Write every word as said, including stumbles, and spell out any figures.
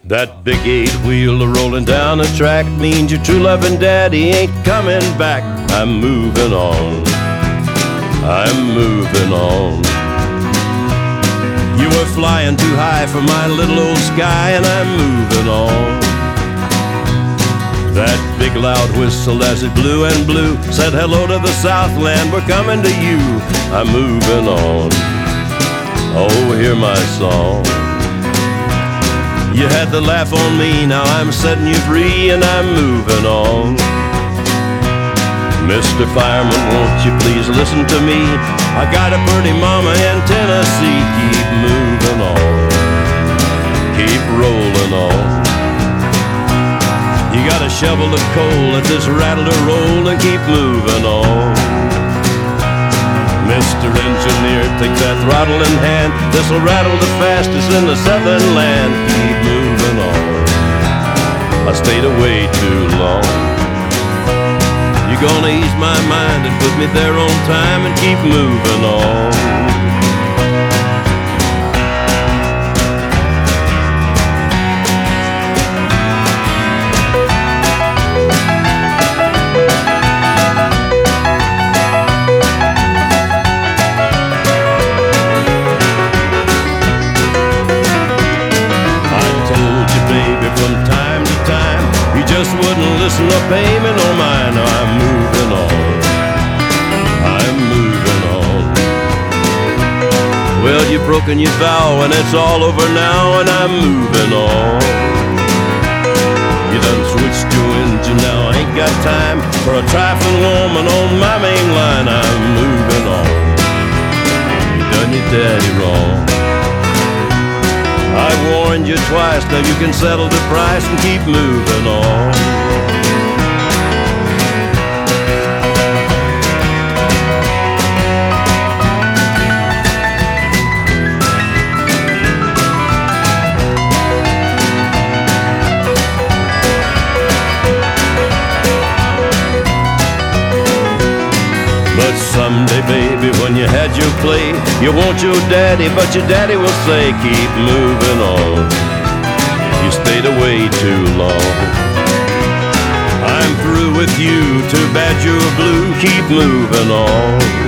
That big eight-wheel rolling down the track means your true loving daddy ain't coming back. I'm moving on, I'm moving on. You were flying too high for my little old sky, and I'm moving on. That big loud whistle as it blew and blew said hello to the Southland, we're coming to you. I'm moving on, oh, hear my song. You had the laugh on me, now I'm setting you free, and I'm moving on. Mister Fireman, won't you please listen to me? I got a pretty mama in Tennessee. Keep moving on, keep rolling on. You got a shovel of coal, let this rattle to roll and keep moving on. Mister Engineer, take that throttle in hand. This'll rattle the fastest in the southern land. Keep moving on, I stayed away too long. You're gonna ease my mind and put me there on time and keep moving on. Just wouldn't listen or pay me no mind. Now I'm moving on, I'm moving on. Well, you've broken your vow and it's all over now, and I'm moving on. You done switched your engine, now I ain't got time for a trifling woman on my main line. I'm moving on, you done your daddy wrong. I warned you twice, now you can settle the price and keep moving on. But someday, baby, when you had your play, you want your daddy, but your daddy will say, keep moving on. You stayed away too long. I'm through with you, too bad you're blue, keep moving on.